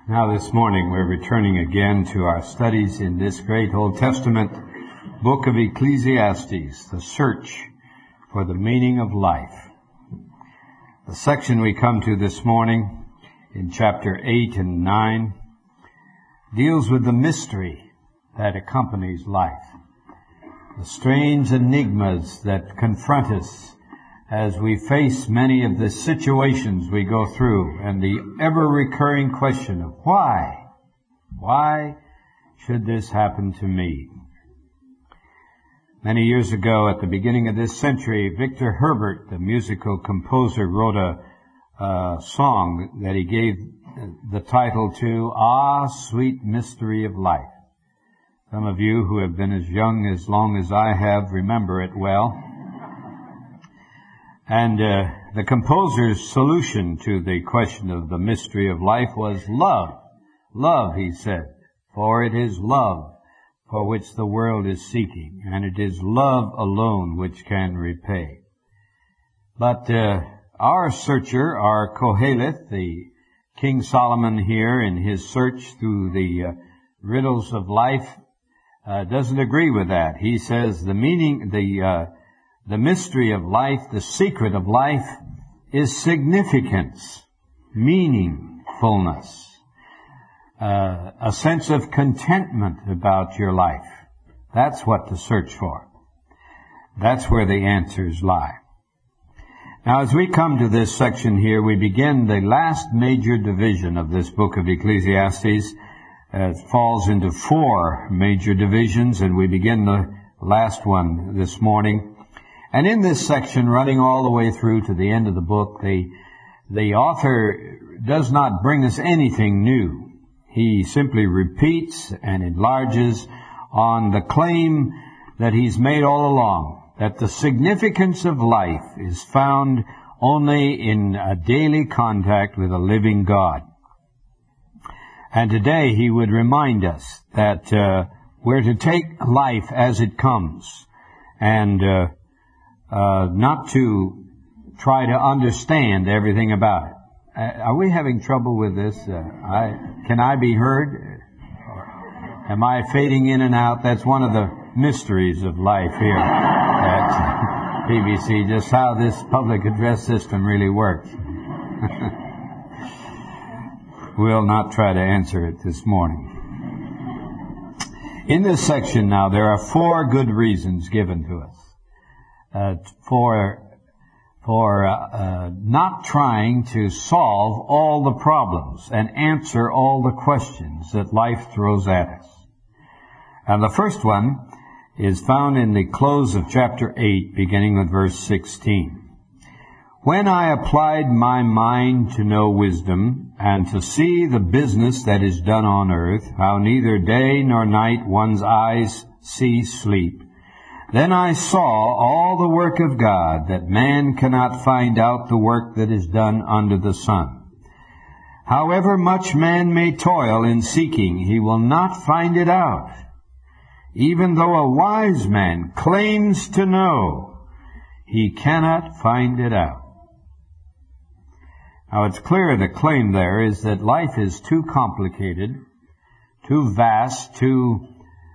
Now this morning we're returning again to our studies in this great Old Testament book of Ecclesiastes, the search for the meaning of life. The section we come to this morning in chapter 8 and 9 deals with the mystery that accompanies life, the strange enigmas that confront us as we face many of the situations we go through, and the ever-recurring question of why? Why should this happen to me? Many years ago, at the beginning of this century, Victor Herbert, the musical composer, wrote a song that he gave the title to, Ah, Sweet Mystery of Life. Some of you who have been as young as long as I have remember it well. And the composer's solution to the question of the mystery of life was love. Love, he said, for it is love for which the world is seeking, and it is love alone which can repay. But our searcher, our Koheleth, the King Solomon here in his search through the riddles of life, doesn't agree with that. He says the mystery of life, the secret of life, is significance, meaningfulness, a sense of contentment about your life. That's what to search for. That's where the answers lie. Now, as we come to this section here, we begin the last major division of this book of Ecclesiastes. It falls into 4 major divisions, and we begin the last one this morning. And in this section, running all the way through to the end of the book, the author does not bring us anything new. He simply repeats and enlarges on the claim that he's made all along, that the significance of life is found only in a daily contact with a living God. And today he would remind us that we're to take life as it comes, and not to try to understand everything about it. Are we having trouble with this? Can I be heard? Am I fading in and out? That's one of the mysteries of life here at PBC, just how this public address system really works. We'll not try to answer it this morning. In this section now, there are 4 good reasons given to us for not trying to solve all the problems and answer all the questions that life throws at us. And the first one is found in the close of chapter 8, beginning with verse 16. When I applied my mind to know wisdom, and to see the business that is done on earth, how neither day nor night one's eyes see sleep, then I saw all the work of God, that man cannot find out the work that is done under the sun. However much man may toil in seeking, he will not find it out. Even though a wise man claims to know, he cannot find it out. Now it's clear the claim there is that life is too complicated, too vast, too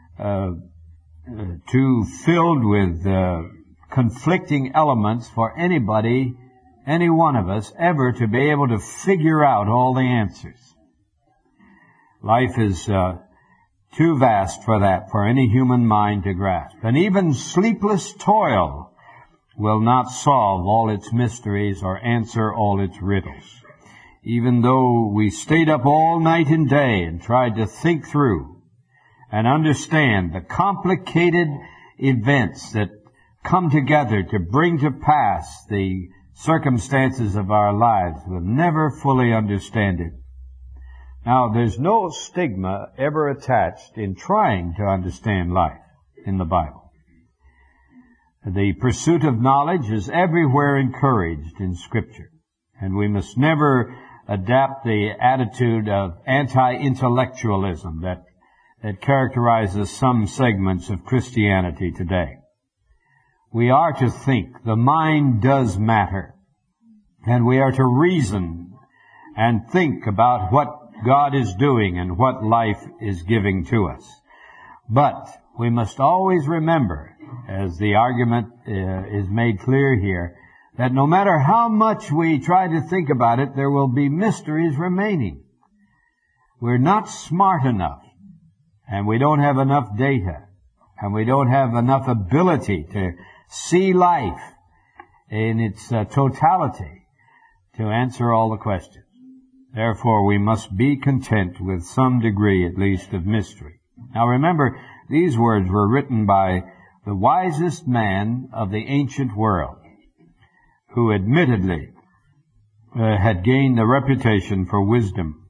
filled with conflicting elements for anybody, any one of us, ever to be able to figure out all the answers. Life is too vast for that, for any human mind to grasp. And even sleepless toil will not solve all its mysteries or answer all its riddles. Even though we stayed up all night and day and tried to think through and understand the complicated events that come together to bring to pass the circumstances of our lives, we'll never fully understand it. Now, there's no stigma ever attached in trying to understand life in the Bible. The pursuit of knowledge is everywhere encouraged in Scripture, and we must never adapt the attitude of anti-intellectualism that characterizes some segments of Christianity today. We are to think. The mind does matter. And we are to reason and think about what God is doing and what life is giving to us. But we must always remember, as the argument is made clear here, that no matter how much we try to think about it, there will be mysteries remaining. We're not smart enough, and we don't have enough data, and we don't have enough ability to see life in its totality to answer all the questions. Therefore, we must be content with some degree, at least, of mystery. Now remember, these words were written by the wisest man of the ancient world, who admittedly had gained a reputation for wisdom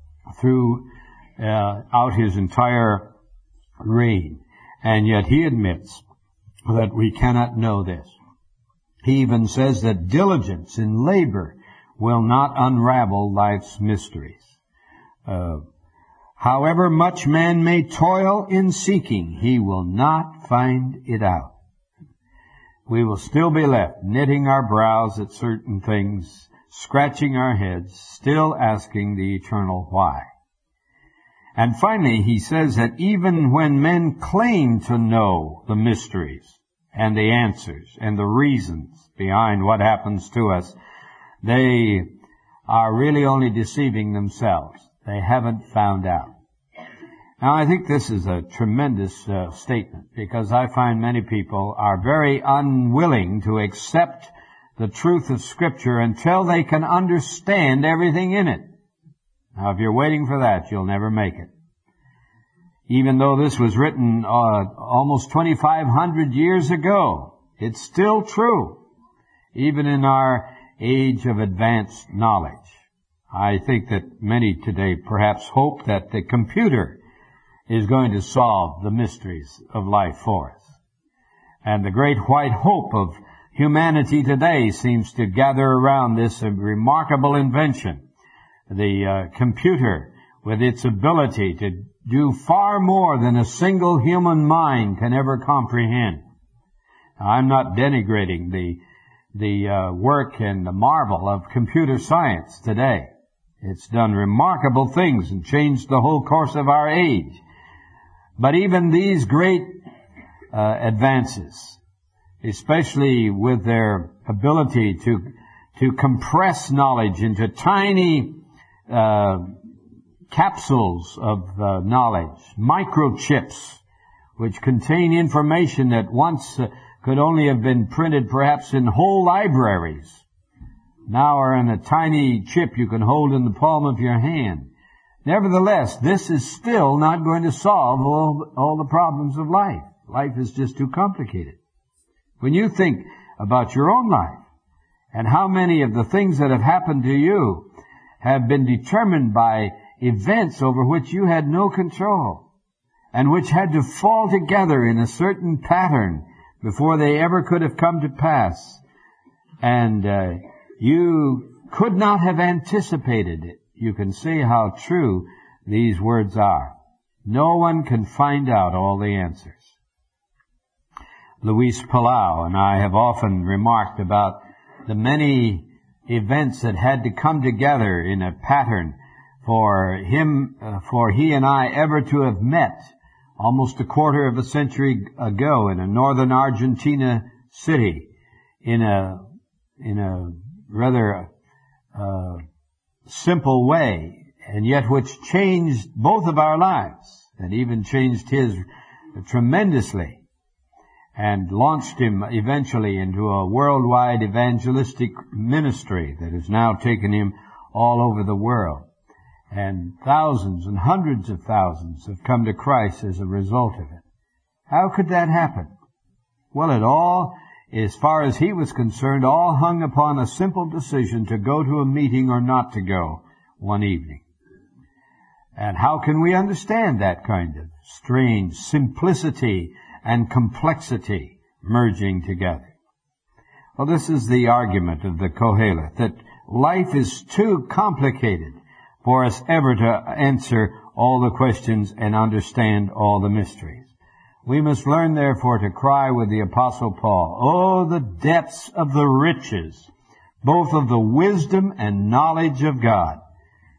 throughout his entire reign. And yet he admits that we cannot know this. He even says that diligence in labor will not unravel life's mysteries. However much man may toil in seeking, he will not find it out. We will still be left knitting our brows at certain things, scratching our heads, still asking the eternal why. And finally, he says that even when men claim to know the mysteries and the answers and the reasons behind what happens to us, they are really only deceiving themselves. They haven't found out. Now, I think this is a tremendous statement, because I find many people are very unwilling to accept the truth of Scripture until they can understand everything in it. Now, if you're waiting for that, you'll never make it. Even though this was written almost 2,500 years ago, it's still true, even in our age of advanced knowledge. I think that many today perhaps hope that the computer is going to solve the mysteries of life for us. And the great white hope of humanity today seems to gather around this remarkable invention, the computer, with its ability to do far more than a single human mind can ever comprehend. Now, I'm not denigrating the work and the marvel of computer science today. It's done remarkable things and changed the whole course of our age. But even these great advances, especially with their ability to compress knowledge into tiny capsules of knowledge, microchips, which contain information that once could only have been printed perhaps in whole libraries, now are in a tiny chip you can hold in the palm of your hand. Nevertheless, this is still not going to solve all the problems of life. Life is just too complicated. When you think about your own life and how many of the things that have happened to you have been determined by events over which you had no control and which had to fall together in a certain pattern before they ever could have come to pass, and you could not have anticipated it, you can see how true these words are. No one can find out all the answers. Luis Palau and I have often remarked about the many events that had to come together in a pattern for he and I ever to have met almost a quarter of a century ago in a northern Argentina city in a rather simple way, and yet which changed both of our lives, and even changed his tremendously, and launched him eventually into a worldwide evangelistic ministry that has now taken him all over the world. And thousands and hundreds of thousands have come to Christ as a result of it. How could that happen? Well, it all, as far as he was concerned, all hung upon a simple decision to go to a meeting or not to go one evening. And how can we understand that kind of strange simplicity and complexity merging together? Well, this is the argument of the Kohelet, that life is too complicated for us ever to answer all the questions and understand all the mysteries. We must learn, therefore, to cry with the Apostle Paul, "Oh, the depths of the riches, both of the wisdom and knowledge of God,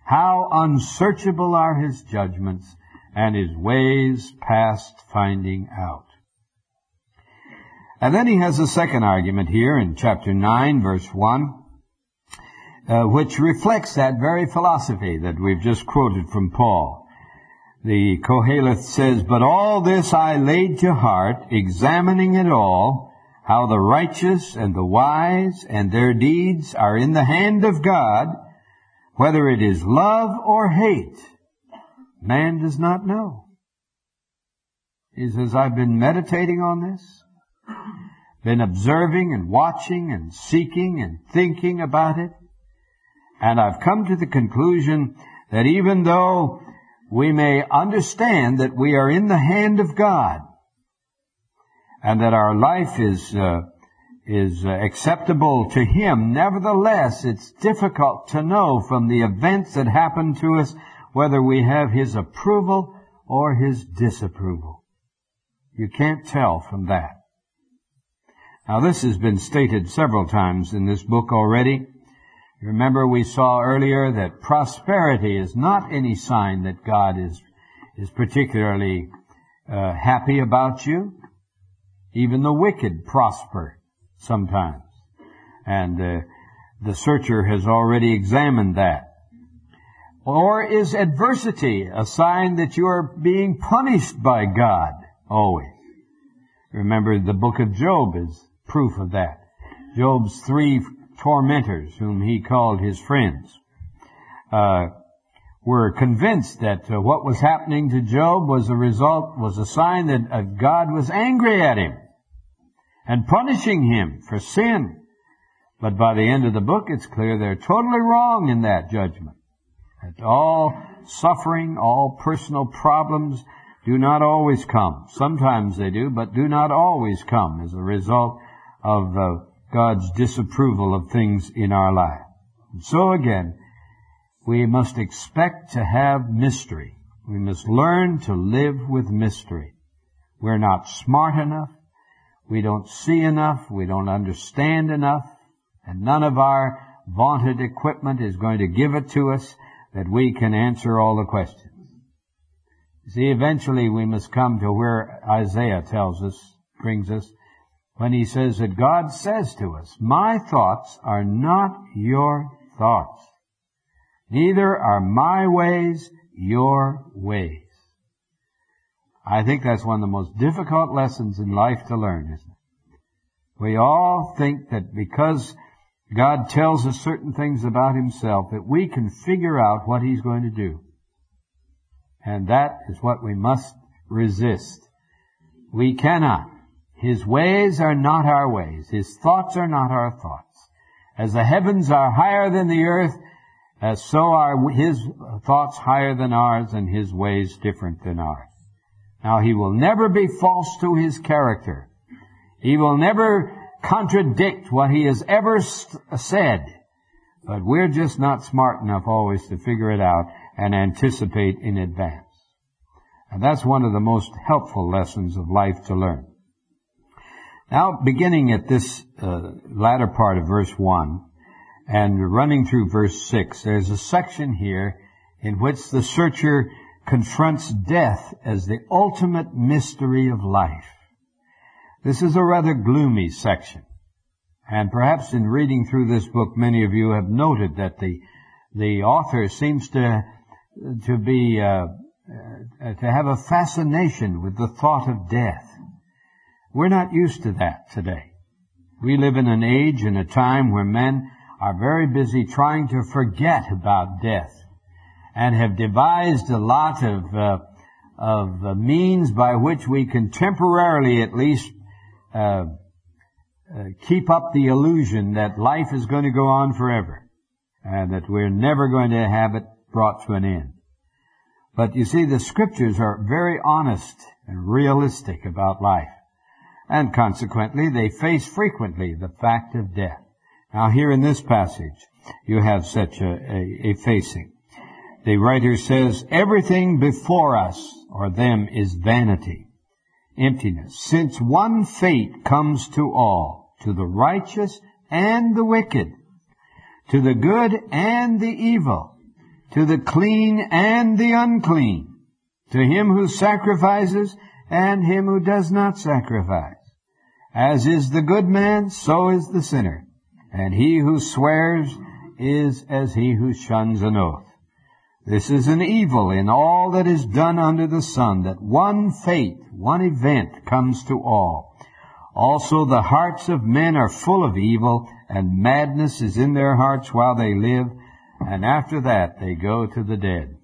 How unsearchable are his judgments, and his ways past finding out. And then he has a second argument here in chapter 9, verse 1, which reflects that very philosophy that we've just quoted from Paul. The Koheleth says, "But all this I laid to heart, examining it all, how the righteous and the wise and their deeds are in the hand of God, whether it is love or hate, man does not know." He says, I've been meditating on this, been observing and watching and seeking and thinking about it, and I've come to the conclusion that even though we may understand that we are in the hand of God and that our life is acceptable to Him, nevertheless, it's difficult to know from the events that happen to us whether we have His approval or His disapproval. You can't tell from that. Now, this has been stated several times in this book already. Remember, we saw earlier that prosperity is not any sign that God is particularly happy about you. Even the wicked prosper sometimes. And the searcher has already examined that. Or is adversity a sign that you are being punished by God always? Remember, the book of Job is proof of that. Job's 3 tormentors, whom he called his friends, were convinced that what was happening to Job was a sign that God was angry at him and punishing him for sin. But by the end of the book, it's clear they're totally wrong in that judgment. That all suffering, all personal problems do not always come. Sometimes they do, but do not always come as a result of God's disapproval of things in our life. And so again, we must expect to have mystery. We must learn to live with mystery. We're not smart enough. We don't see enough. We don't understand enough. And none of our vaunted equipment is going to give it to us that we can answer all the questions. See, eventually we must come to where Isaiah brings us, when he says that God says to us, "My thoughts are not your thoughts, neither are my ways your ways." I think that's one of the most difficult lessons in life to learn, isn't it? We all think that because God tells us certain things about Himself, that we can figure out what He's going to do. And that is what we must resist. We cannot. His ways are not our ways. His thoughts are not our thoughts. As the heavens are higher than the earth, so are His thoughts higher than ours and His ways different than ours. Now, He will never be false to His character. He will never contradict what He has ever said. But we're just not smart enough always to figure it out and anticipate in advance. And that's one of the most helpful lessons of life to learn. Now, beginning at this latter part of verse 1 and running through verse 6, there's a section here in which the searcher confronts death as the ultimate mystery of life. This is a rather gloomy section. And perhaps in reading through this book, many of you have noted that the author seems to have a fascination with the thought of death. We're not used to that today. We live in an age and a time where men are very busy trying to forget about death and have devised a lot of means by which we can temporarily at least keep up the illusion that life is going to go on forever and that we're never going to have it brought to an end. But you see, the Scriptures are very honest and realistic about life. And consequently, they face frequently the fact of death. Now, here in this passage, you have such a facing. The writer says, "Everything before us, or them, is vanity, emptiness, since one fate comes to all, to the righteous and the wicked, to the good and the evil, to the clean and the unclean, to him who sacrifices and him who does not sacrifice. As is the good man, so is the sinner, and he who swears is as he who shuns an oath. This is an evil in all that is done under the sun, that one fate, one event comes to all. Also the hearts of men are full of evil, and madness is in their hearts while they live, and after that they go to the dead.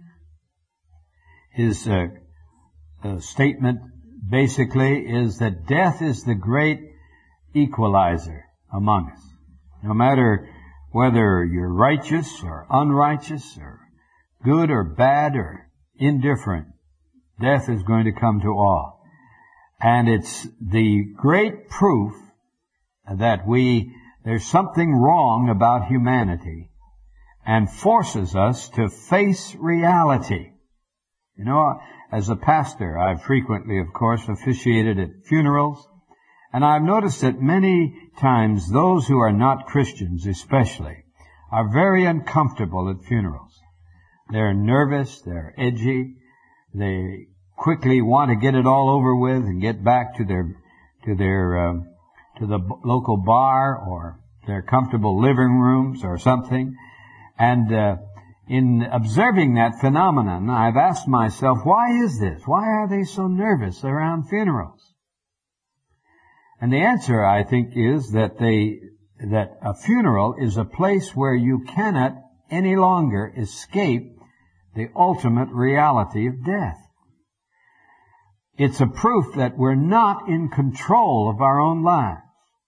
His statement basically is that death is the great equalizer among us. No matter whether you're righteous or unrighteous or good or bad or indifferent, death is going to come to all. And it's the great proof that there's something wrong about humanity and forces us to face reality. You know, as a pastor, I've frequently, of course, officiated at funerals, and I've noticed that many times those who are not Christians especially are very uncomfortable at funerals. They're nervous, they're edgy, they quickly want to get it all over with and get back to the local bar or their comfortable living rooms or something. And in observing that phenomenon, I've asked myself, why is this? Why are they so nervous around funerals? And the answer, I think, is that a funeral is a place where you cannot any longer escape the ultimate reality of death. It's a proof that we're not in control of our own lives.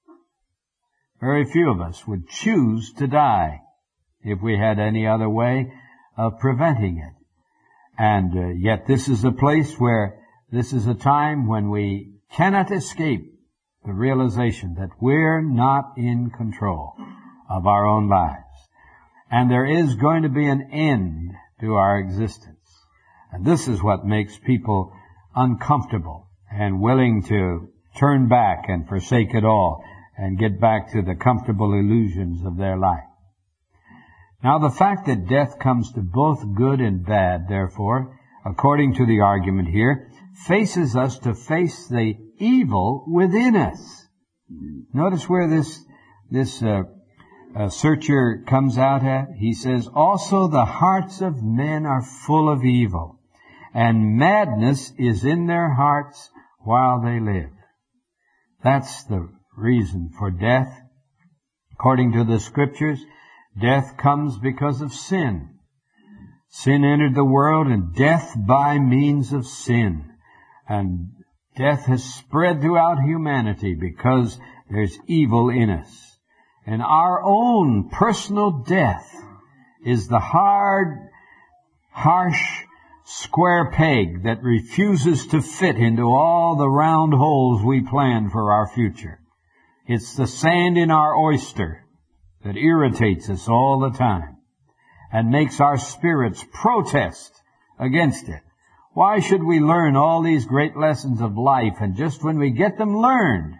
Very few of us would choose to die if we had any other way of preventing it. And yet this is a place where this is a time when we cannot escape the realization that we're not in control of our own lives. And there is going to be an end to our existence. And this is what makes people uncomfortable and willing to turn back and forsake it all and get back to the comfortable illusions of their life. Now, the fact that death comes to both good and bad, therefore, according to the argument here, faces us to face the evil within us. Notice where this searcher comes out at. He says, also the hearts of men are full of evil, and madness is in their hearts while they live. That's the reason for death. According to the Scriptures, death comes because of sin. Sin entered the world, and death by means of sin. And death has spread throughout humanity because there's evil in us. And our own personal death is the hard, harsh, square peg that refuses to fit into all the round holes we plan for our future. It's the sand in our oyster that irritates us all the time and makes our spirits protest against it. Why should we learn all these great lessons of life, and just when we get them learned,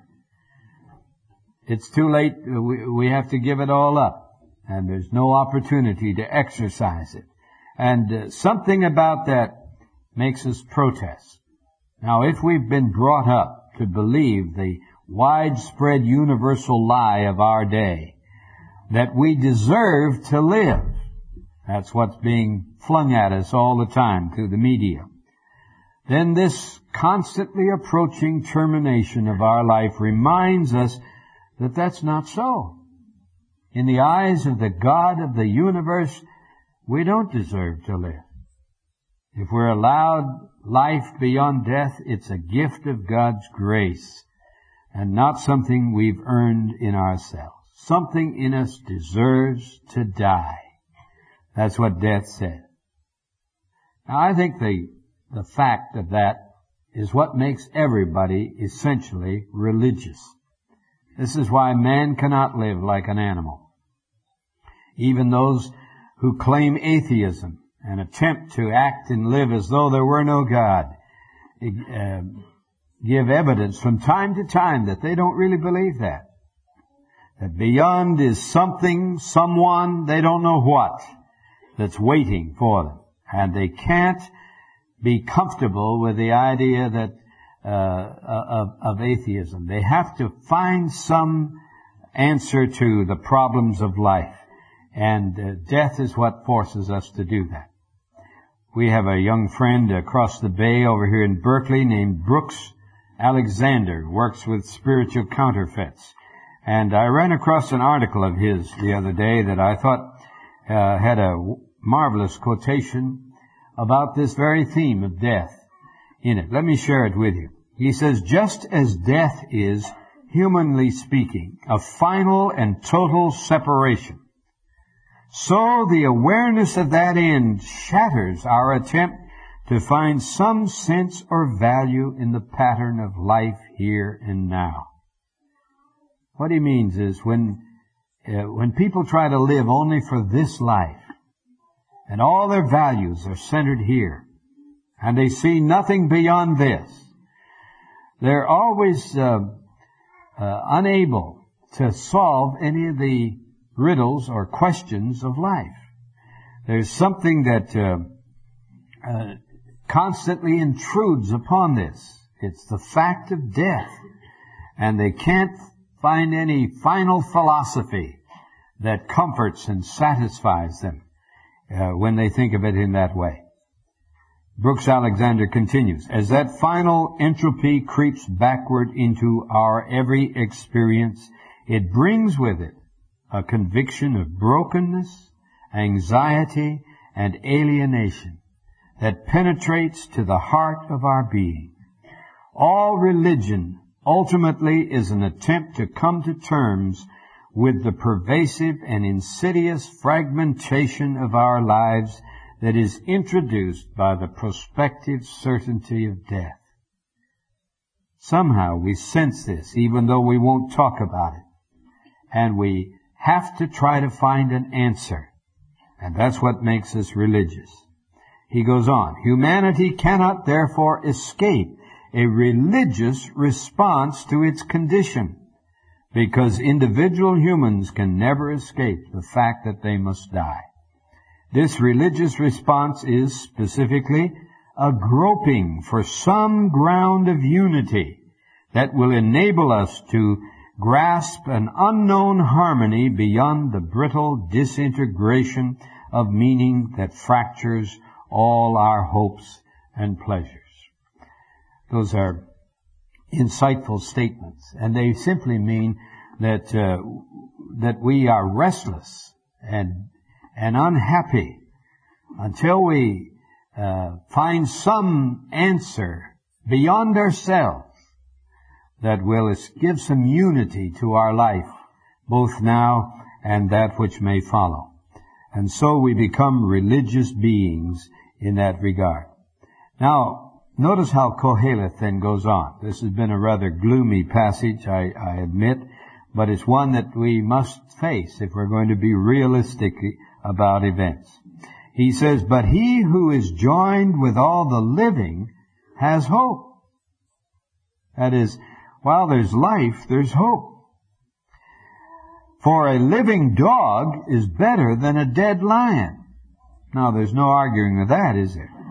it's too late, we have to give it all up, and there's no opportunity to exercise it. And something about that makes us protest. Now, if we've been brought up to believe the widespread universal lie of our day, that we deserve to live, that's what's being flung at us all the time through the media, then this constantly approaching termination of our life reminds us that that's not so. In the eyes of the God of the universe, we don't deserve to live. If we're allowed life beyond death, it's a gift of God's grace and not something we've earned in ourselves. Something in us deserves to die. That's what death said. Now, I think the fact of that is what makes everybody essentially religious. This is why man cannot live like an animal. Even those who claim atheism and attempt to act and live as though there were no God give evidence from time to time that they don't really believe that. That beyond is something, someone, they don't know what. that's waiting for them. And they can't be comfortable with the idea that of atheism. They have to find some answer to the problems of life. And death is what forces us to do that. We have a young friend across the bay over here in Berkeley named Brooks Alexander, works with spiritual counterfeits. And I ran across an article of his the other day that I thought had a marvelous quotation about this very theme of death in it. Let me share it with you. He says, just as death is, humanly speaking, a final and total separation, so the awareness of that end shatters our attempt to find some sense or value in the pattern of life here and now. What he means is when people try to live only for this life, and all their values are centered here, and they see nothing beyond this, they're always unable to solve any of the riddles or questions of life. There's something that constantly intrudes upon this. It's the fact of death. And they can't find any final philosophy that comforts and satisfies them when they think of it in that way. Brooks Alexander continues, as that final entropy creeps backward into our every experience, it brings with it a conviction of brokenness, anxiety, and alienation that penetrates to the heart of our being. All religion ultimately is an attempt to come to terms with the pervasive and insidious fragmentation of our lives that is introduced by the prospective certainty of death. Somehow we sense this, even though we won't talk about it. And we have to try to find an answer. And that's what makes us religious. He goes on, humanity cannot therefore escape a religious response to its condition, because individual humans can never escape the fact that they must die. This religious response is specifically a groping for some ground of unity that will enable us to grasp an unknown harmony beyond the brittle disintegration of meaning that fractures all our hopes and pleasures. Those are insightful statements, and they simply mean that we are restless and unhappy until we find some answer beyond ourselves that will give some unity to our life, both now and that which may follow. And so we become religious beings in that regard. Now, notice how Koheleth then goes on. This has been a rather gloomy passage, I admit, but it's one that we must face if we're going to be realistic about events. He says, but he who is joined with all the living has hope. That is, while there's life, there's hope. For a living dog is better than a dead lion. Now, there's no arguing with that, is there?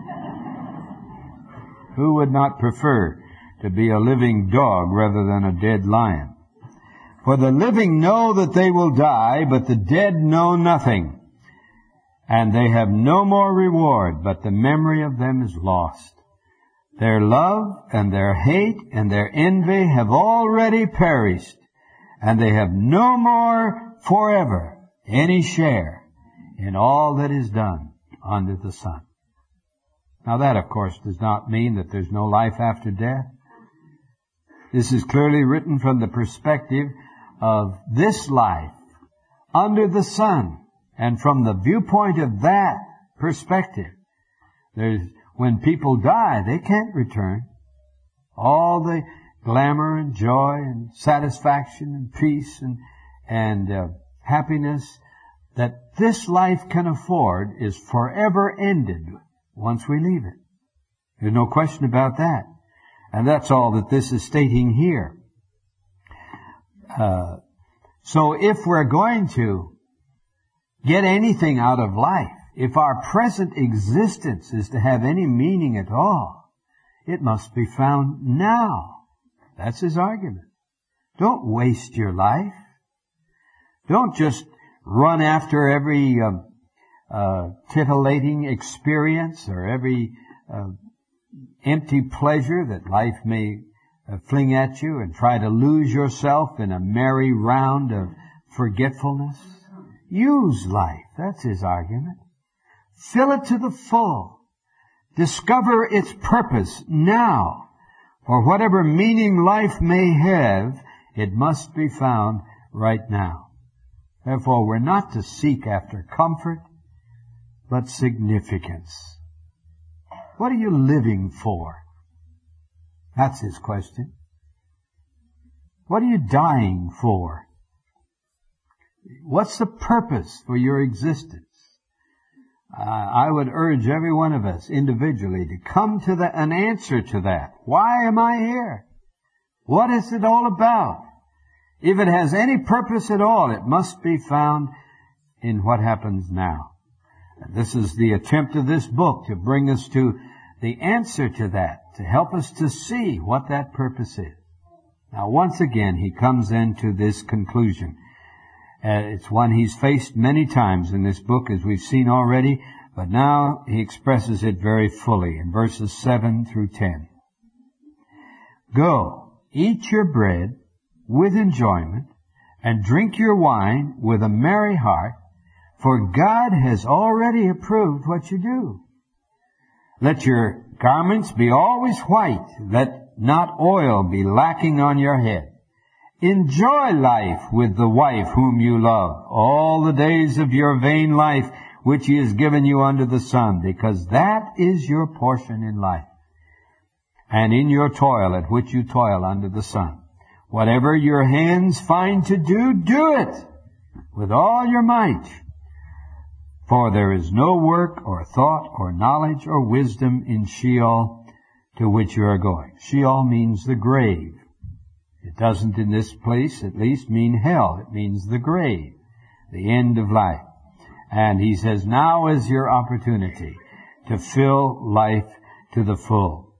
Who would not prefer to be a living dog rather than a dead lion? For the living know that they will die, but the dead know nothing. And they have no more reward, but the memory of them is lost. Their love and their hate and their envy have already perished, and they have no more forever any share in all that is done under the sun. Now that, of course, does not mean that there's no life after death. This is clearly written from the perspective of this life under the sun. And from the viewpoint of that perspective, when people die, they can't return. All the glamour and joy and satisfaction and peace and happiness that this life can afford is forever ended once we leave it. There's no question about that. And that's all that this is stating here. So if we're going to get anything out of life, If our present existence is to have any meaning at all, it must be found now. That's his argument. Don't waste your life. Don't just run after every titillating experience or every empty pleasure that life may fling at you and try to lose yourself in a merry round of forgetfulness. Use life. That's his argument. Fill it to the full. Discover its purpose now. For whatever meaning life may have, it must be found right now. Therefore, we're not to seek after comfort, but significance. What are you living for? That's his question. What are you dying for? What's the purpose for your existence? I would urge every one of us individually to come to an answer to that. Why am I here? What is it all about? If it has any purpose at all, it must be found in what happens now. And this is the attempt of this book to bring us to the answer to that, to help us to see what that purpose is. Now, once again, he comes into this conclusion. It's one he's faced many times in this book, as we've seen already, but now he expresses it very fully in verses 7 through 10. Go, eat your bread with enjoyment, and drink your wine with a merry heart, for God has already approved what you do. Let your garments be always white, let not oil be lacking on your head. Enjoy life with the wife whom you love, all the days of your vain life which he has given you under the sun, because that is your portion in life, and in your toil at which you toil under the sun. Whatever your hands find to do, do it with all your might. For there is no work or thought or knowledge or wisdom in Sheol to which you are going. Sheol means the grave. It doesn't in this place at least mean hell. It means the grave, the end of life. And he says, now is your opportunity to fill life to the full.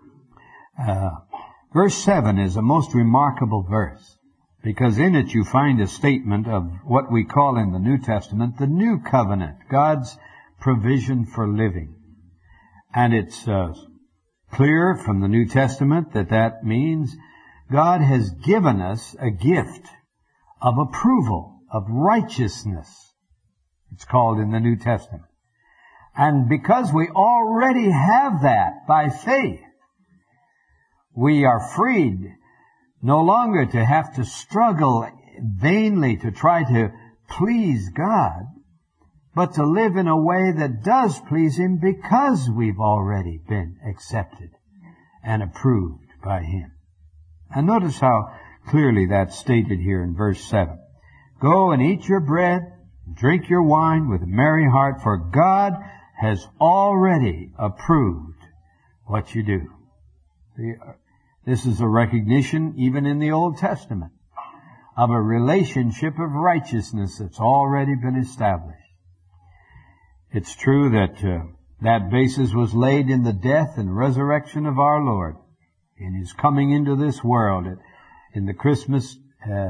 Verse 7 is a most remarkable verse, because in it you find a statement of what we call in the New Testament the New Covenant, God's provision for living. And it's clear from the New Testament that means God has given us a gift of approval, of righteousness. It's called in the New Testament. And because we already have that by faith, we are freed no longer to have to struggle vainly to try to please God, but to live in a way that does please him because we've already been accepted and approved by him. And notice how clearly that's stated here in verse 7. Go and eat your bread, drink your wine with a merry heart, for God has already approved what you do. This is a recognition, even in the Old Testament, of a relationship of righteousness that's already been established. It's true that that basis was laid in the death and resurrection of our Lord, in his coming into this world in the Christmas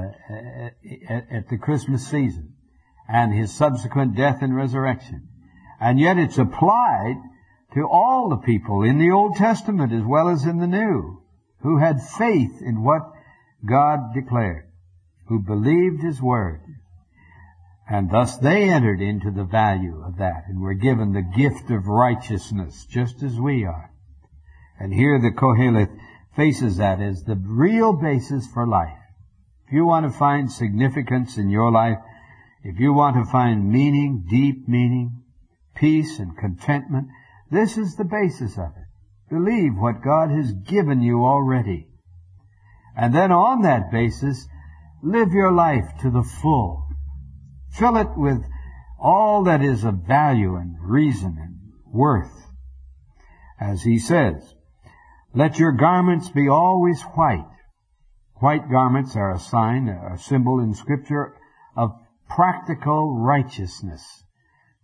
at the Christmas season, and his subsequent death and resurrection. And yet it's applied to all the people in the Old Testament as well as in the New, who had faith in what God declared, who believed his word. And thus they entered into the value of that and were given the gift of righteousness, just as we are. And here the Koheleth faces that as the real basis for life. If you want to find significance in your life, if you want to find meaning, deep meaning, peace and contentment, this is the basis of it. Believe what God has given you already. And then on that basis, live your life to the full. Fill it with all that is of value and reason and worth. As he says, let your garments be always white. White garments are a sign, a symbol in Scripture of practical righteousness.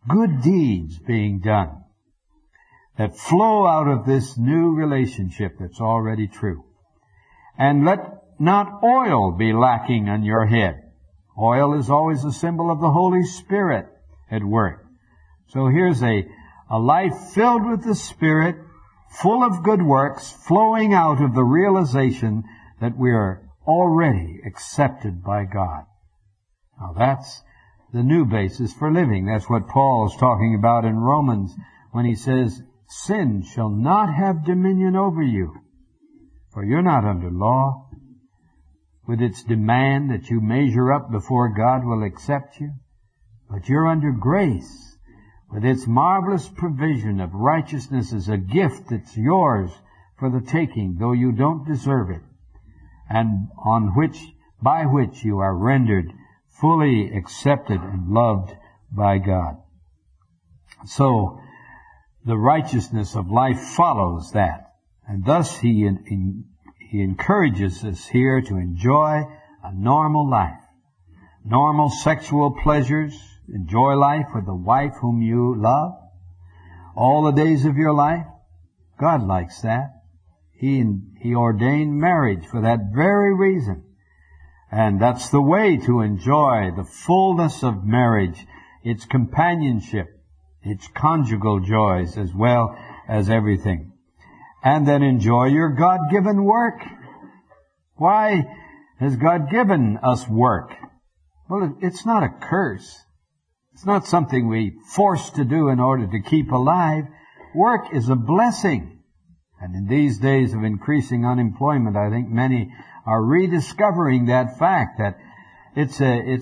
good deeds being done that flow out of this new relationship that's already true. And let not oil be lacking on your head. Oil is always a symbol of the Holy Spirit at work. So here's a life filled with the Spirit, full of good works, flowing out of the realization that we are already accepted by God. Now that's the new basis for living. That's what Paul is talking about in Romans when he says, sin shall not have dominion over you, for you're not under law, with its demand that you measure up before God will accept you, but you're under grace, with its marvelous provision of righteousness as a gift that's yours for the taking, though you don't deserve it, and by which you are rendered fully accepted and loved by God. So, the righteousness of life follows that. And thus he encourages us here to enjoy a normal life. Normal sexual pleasures. Enjoy life with the wife whom you love. All the days of your life. God likes that. He ordained marriage for that very reason. And that's the way to enjoy the fullness of marriage, its companionship, its conjugal joys as well as everything. And then enjoy your God-given work. Why has God given us work? Well, it's not a curse. It's not something we force to do in order to keep alive. Work is a blessing. And in these days of increasing unemployment, I think many are rediscovering that fact that it's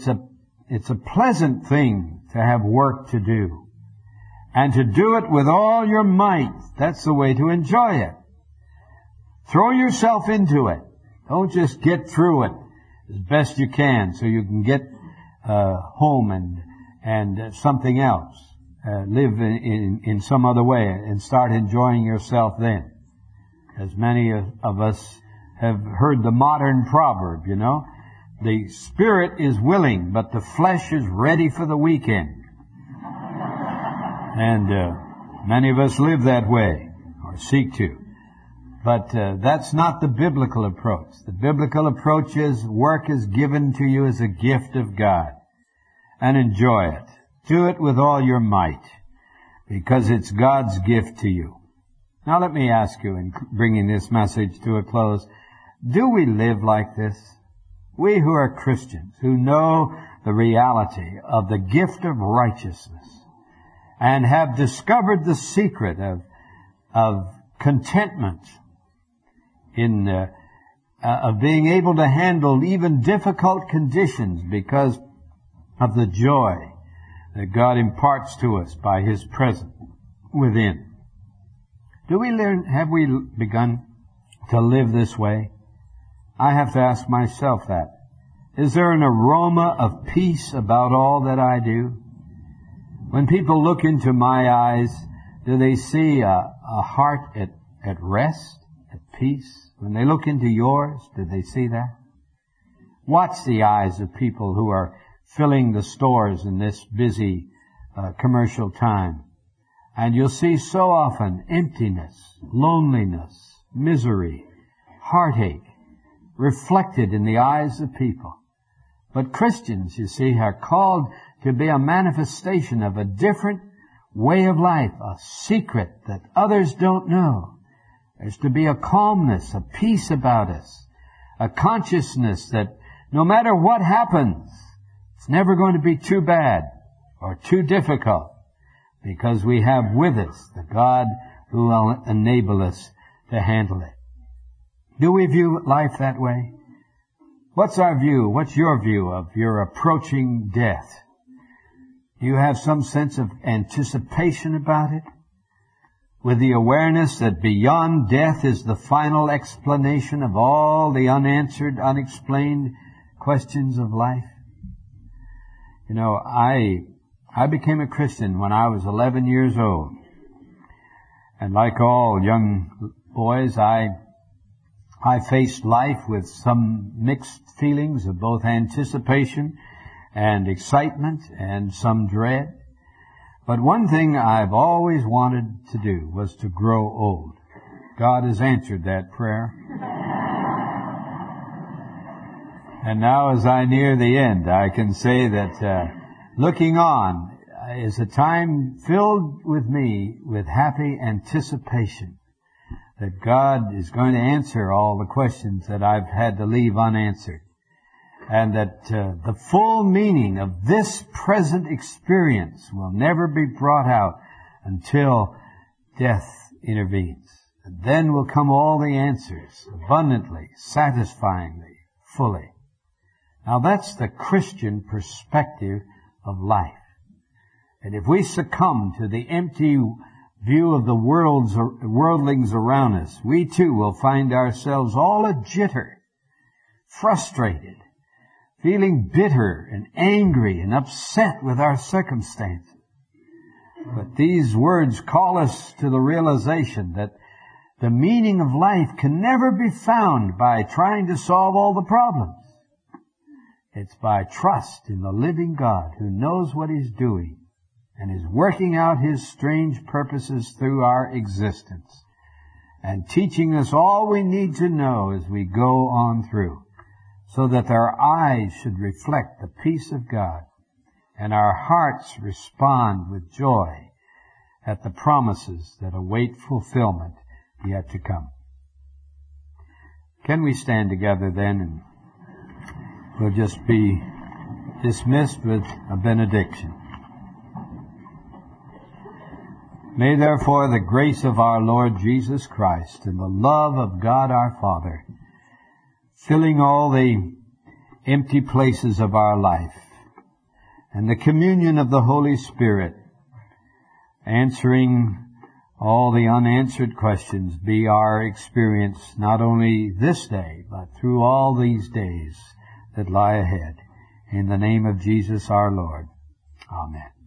a pleasant thing to have work to do. And to do it with all your might. That's the way to enjoy it. Throw yourself into it. Don't just get through it as best you can so you can get home and something else. Live in some other way and start enjoying yourself then. As many of us have heard the modern proverb, you know. The spirit is willing, but the flesh is ready for the weekend. And many of us live that way, or seek to. But that's not the biblical approach. The biblical approach is work is given to you as a gift of God. And enjoy it. Do it with all your might, because it's God's gift to you. Now let me ask you, in bringing this message to a close, do we live like this? We who are Christians, who know the reality of the gift of righteousness, and have discovered the secret of contentment of being able to handle even difficult conditions because of the joy that God imparts to us by His presence within. Have we begun to live this way? I have to ask myself that. Is there an aroma of peace about all that I do? When people look into my eyes, do they see a heart at rest, at peace? When they look into yours, do they see that? Watch the eyes of people who are filling the stores in this busy commercial time. And you'll see so often emptiness, loneliness, misery, heartache reflected in the eyes of people. But Christians, you see, are called to be a manifestation of a different way of life, a secret that others don't know. There's to be a calmness, a peace about us, a consciousness that no matter what happens, it's never going to be too bad or too difficult, because we have with us the God who will enable us to handle it. Do we view life that way? What's our view? What's your view of your approaching death? Do you have some sense of anticipation about it? With the awareness that beyond death is the final explanation of all the unanswered, unexplained questions of life? You know, I became a Christian when I was 11 years old. And like all young boys, I faced life with some mixed feelings of both anticipation and excitement and some dread. But one thing I've always wanted to do was to grow old. God has answered that prayer. And now as I near the end, I can say that looking on is a time filled with me with happy anticipation that God is going to answer all the questions that I've had to leave unanswered. And that the full meaning of this present experience will never be brought out until death intervenes. And then will come all the answers, abundantly, satisfyingly, fully. Now that's the Christian perspective of life. And if we succumb to the empty view of the worldlings around us, we too will find ourselves all a jitter, frustrated, feeling bitter and angry and upset with our circumstances. But these words call us to the realization that the meaning of life can never be found by trying to solve all the problems. It's by trust in the living God who knows what He's doing and is working out His strange purposes through our existence and teaching us all we need to know as we go on through, so that our eyes should reflect the peace of God and our hearts respond with joy at the promises that await fulfillment yet to come. Can we stand together then, and we'll just be dismissed with a benediction. May therefore the grace of our Lord Jesus Christ and the love of God our Father, filling all the empty places of our life, and the communion of the Holy Spirit, answering all the unanswered questions, be our experience not only this day, but through all these days that lie ahead. In the name of Jesus our Lord. Amen.